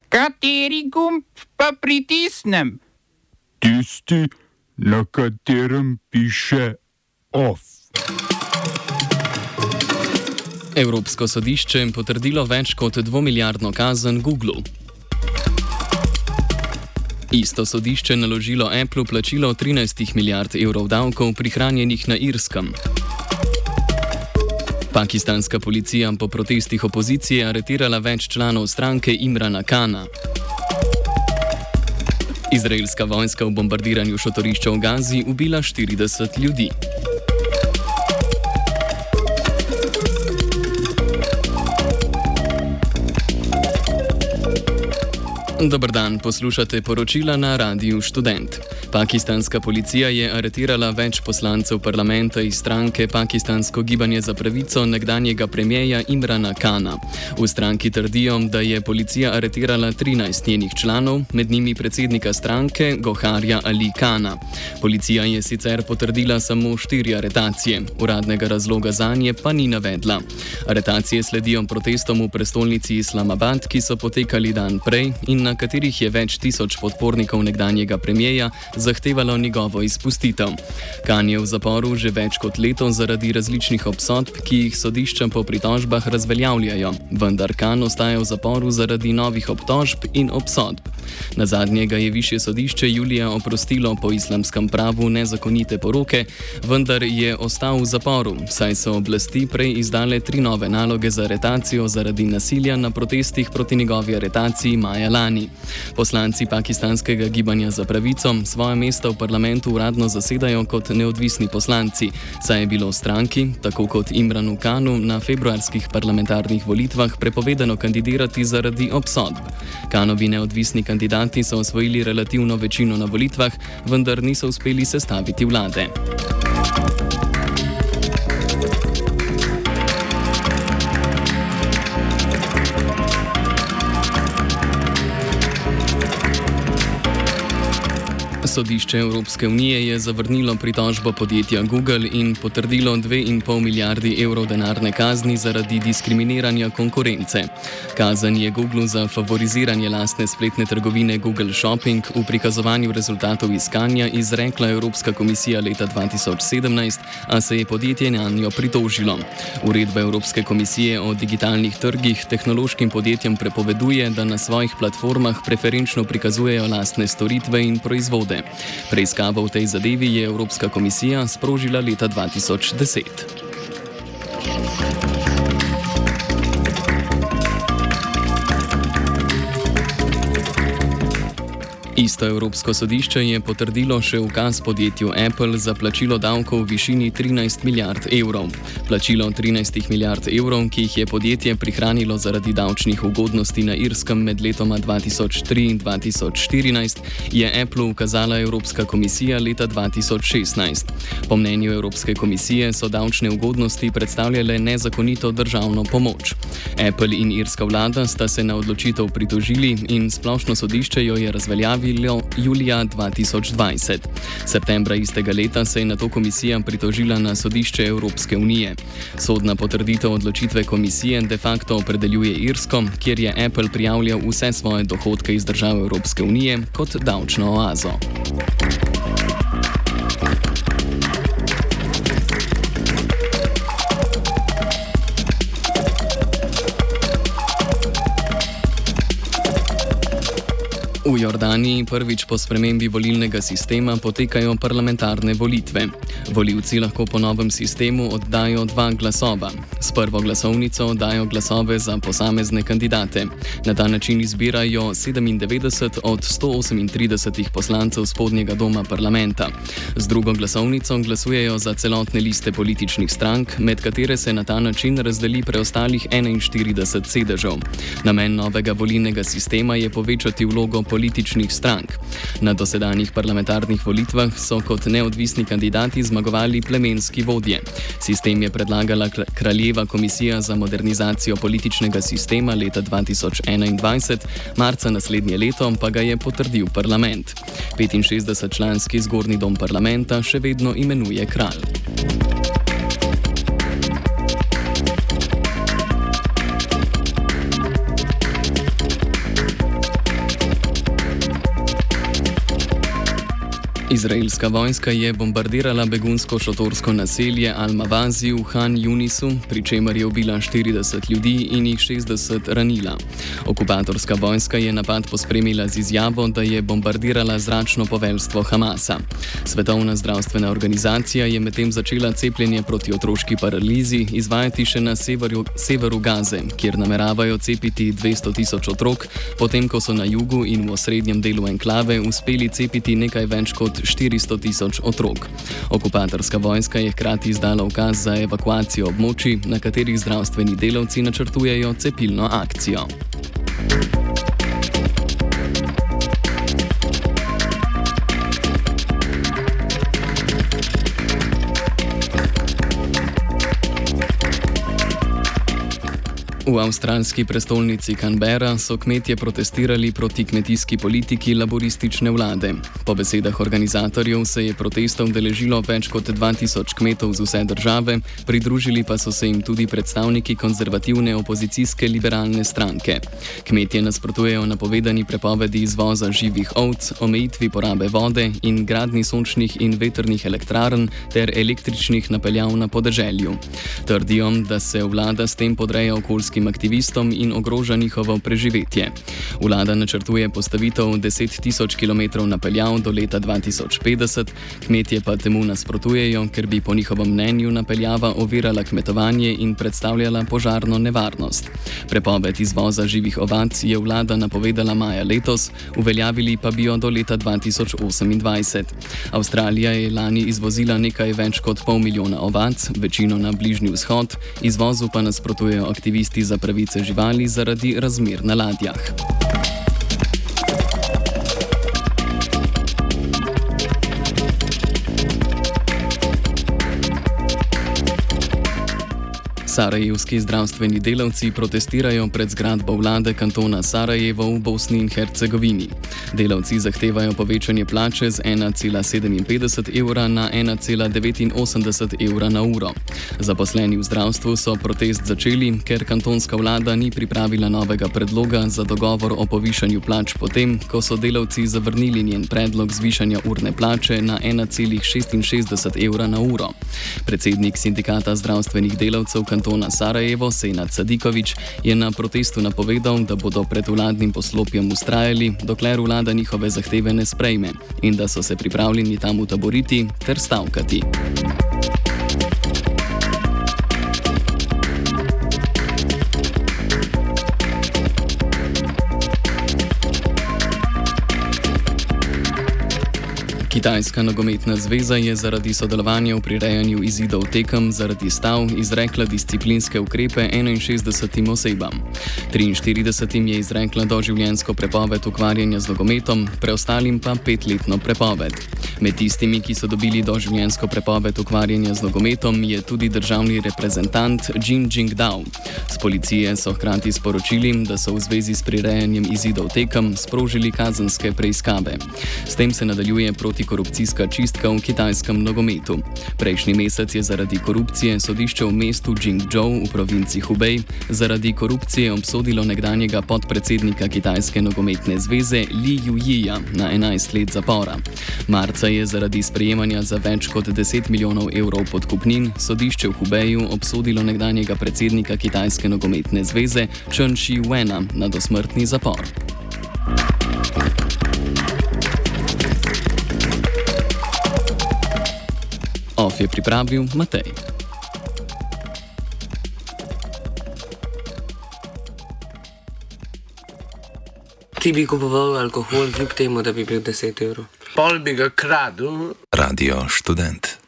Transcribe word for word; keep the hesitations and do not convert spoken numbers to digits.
Kateri gumb pa pritisnem? Tisti, na katerem piše OF. Evropsko sodišče je potrdilo več kot dvomilijardno kazen Googlu. Isto sodišče naložilo Applu plačilo trinajst milijard evrov davkov prihranjenih na Irskem. Pakistanska policija po protestih opozicije aretirala več članov stranke Imrana Kana. Izraelska vojska v bombardiranju šotorišča v Gazi ubila štirideset ljudi. Dober dan, poslušate poročila na Radiu Študent. Pakistanska policija je aretirala več poslancev parlamenta iz stranke Pakistansko gibanje za pravico nekdanjega premijeja Imrana Kana. V stranki trdijo, da je policija aretirala trinajst njenih članov, med njimi predsednika stranke Goharja Ali Kana. Policija je sicer potrdila samo štiri aretacije, uradnega razloga zanje pa ni navedla. Aretacije sledijo protestom v prestolnici Islamabad, ki so potekali dan prej in na katerih je več tisoč podpornikov nekdanjega premijeja zahtevalo njegovo izpustitev. Khan je v zaporu že več kot leto zaradi različnih obsodb, ki jih sodišča po pritožbah razveljavljajo, vendar Khan ostaja v zaporu zaradi novih obtožb in obsodb. Nazadnje ga je višje sodišče julija oprostilo po islamskem pravu nezakonite poroke, vendar je ostal v zaporu, saj so oblasti prej izdale tri nove naloge za aretacijo zaradi nasilja na protestih proti njegovi aretaciji maja lani. Poslanci Pakistanskega gibanja za pravico svoje mesta v parlamentu uradno zasedajo kot neodvisni poslanci, saj je bilo stranki, tako kot Imranu Khanu, na februarskih parlamentarnih volitvah prepovedano kandidirati zaradi obsodb. Khanovi neodvisni kandidati so osvojili relativno večino na volitvah, vendar niso uspeli sestaviti vlade. Sodišče Evropske unije je zavrnilo pritožbo podjetja Google in potrdilo dve in pol milijardi evrov denarne kazni zaradi diskriminiranja konkurence. Kazen je Googlu za favoriziranje lastne spletne trgovine Google Shopping v prikazovanju rezultatov iskanja izrekla Evropska komisija leta dva tisoč sedemnajst, a se je podjetje nanjo pritožilo. Uredba Evropske komisije o digitalnih trgih tehnološkim podjetjem prepoveduje, da na svojih platformah preferenčno prikazujejo lastne storitve in proizvode. Preiskavo v tej zadevi je Evropska komisija sprožila leta dva tisoč deset. Isto Evropsko sodišče je potrdilo še ukaz podjetju Apple za plačilo davkov v višini trinajst milijard evrov. Plačilo trinajst milijard evrov, ki jih je podjetje prihranilo zaradi davčnih ugodnosti na Irskem med letoma dva tisoč tri in dva tisoč štirinajst, je Apple ukazala Evropska komisija leta dva tisoč šestnajst. Po mnenju Evropske komisije so davčne ugodnosti predstavljale nezakonito državno pomoč. Apple in irska vlada sta se na odločitev pritožili in splošno sodišče jo je razveljavilo julija dva tisoč dvajset. Septembra istega leta se je nato komisija pritožila na sodišče Evropske unije. Sodna potrditev odločitve komisije de facto opredeljuje Irsko, kjer je Apple prijavljal vse svoje dohodke iz držav Evropske unije kot davčno oazo. V Jordaniji prvič po spremembi volilnega sistema potekajo parlamentarne volitve. Volivci lahko po novem sistemu oddajo dva glasova. S prvo glasovnico oddajo glasove za posamezne kandidate. Na ta način izbirajo sedemindevetdeset od sto osemintrideset poslancev spodnjega doma parlamenta. Z drugo glasovnico glasujejo za celotne liste političnih strank, med katere se na ta način razdeli preostalih enainštirideset sedežev. Namen novega volilnega sistema je povečati vlogo političnih strank. Na dosedanjih parlamentarnih volitvah so kot neodvisni kandidati zmagovali plemenski vodje. Sistem je predlagala Kraljeva komisija za modernizacijo političnega sistema leta dva tisoč enaindvajset, marca naslednje leto pa ga je potrdil parlament. petinšestdesetčlanski zgornji dom parlamenta še vedno imenuje kralj. Izraelska vojska je bombardirala begunsko šotorsko naselje Al-Mawazi v Han Yunisu, pri čemer je ubila štirideset ljudi in jih šestdeset ranila. Okupatorska vojska je napad pospremila z izjavo, da je bombardirala zračno poveljstvo Hamasa. Svetovna zdravstvena organizacija je medtem začela cepljenje proti otroški paralizi izvajati še na severu, severu Gaze, kjer nameravajo cepiti dvesto tisoč otrok, potem ko so na jugu in v osrednjem delu enklave uspeli cepiti nekaj več kot štiristo tisoč otrok. Okupatorska vojska je hkrati izdala ukaz za evakuacijo območij, na katerih zdravstveni delavci načrtujejo cepilno akcijo. V avstralski prestolnici Canberra so kmetje protestirali proti kmetijski politiki laboristične vlade. Po besedah organizatorjev se je protestov udeležilo več kot dva tisoč kmetov z vse države, pridružili pa so se jim tudi predstavniki konzervativne opozicijske liberalne stranke. Kmetje nasprotujejo napovedani prepovedi izvoza živih ovc, omejitvi porabe vode in gradnji sončnih in vetrnih elektrarn ter električnih napeljav na podeželju. Trdijo, da se vlada s tem podreja okoljskim aktivistom in ogroža njihovo preživetje. Vlada načrtuje postavitev deset tisoč kilometrov napeljav do leta dva tisoč petdeset, kmetje pa temu nasprotujejo, ker bi po njihovem mnenju napeljava ovirala kmetovanje in predstavljala požarno nevarnost. Prepoved izvoza živih ovac je vlada napovedala maja letos, uveljavili pa bi jo do leta dva tisoč osemindvajset. Avstralija je lani izvozila nekaj več kot pol milijona ovac, večino na Bližnji vzhod, izvozu pa nasprotujejo aktivisti za pravice živali zaradi razmer na ladjah. Sarajevski zdravstveni delavci protestirajo pred zgradbo vlade kantona Sarajevo v Bosni in Hercegovini. Delavci zahtevajo povečanje plače z ena cela sedeminpetdeset evra na ena cela devetinosemdeset evra na uro. Zaposleni v zdravstvu so protest začeli, ker kantonska vlada ni pripravila novega predloga za dogovor o povišanju plač potem, ko so delavci zavrnili njen predlog zvišanja urne plače na ena cela šestinšestdeset evra na uro. Predsednik sindikata zdravstvenih delavcev kantona Sarajevo, Senad Sadiković, je na protestu napovedal, da bodo pred vladnim poslopjem vztrajali, dokler vlada njihove zahteve ne sprejme in da so se pripravljeni tam utaboriti ter stavkati. Kitajska nogometna zveza je zaradi sodelovanja v prirejanju izidov tekem zaradi stav izrekla disciplinske ukrepe enainšestdesetim osebam. triinštiridesetim je izrekla doživljenjsko prepoved ukvarjanja z nogometom, preostalim pa petletno prepoved. Med tistimi, ki so dobili doživljenjsko prepoved ukvarjanja z nogometom, je tudi državni reprezentant Jin Jingdao. Z policije so hkrati sporočili, da so v zvezi s prirejanjem izidov tekem sprožili kazenske preiskave. S tem se nadaljuje proti korupcijska čistka v kitajskem nogometu. Prejšnji mesec je zaradi korupcije sodišče v mestu Jingzhou v provinci Hubei zaradi korupcije obsodilo nekdanjega podpredsednika Kitajske nogometne zveze Li Yujija na enajst let zapora. Marca je zaradi sprejemanja za več kot deset milijonov evrov podkupnin sodišče v Hubeju obsodilo nekdanjega predsednika Kitajske nogometne zveze Chen Shi-wena na dosmrtni zapor. Of je pripravil Matej. Ti bi kupoval alkohol kljub temu, da bi bil deset evrov. Pol bi ga kradel. Radio Študent.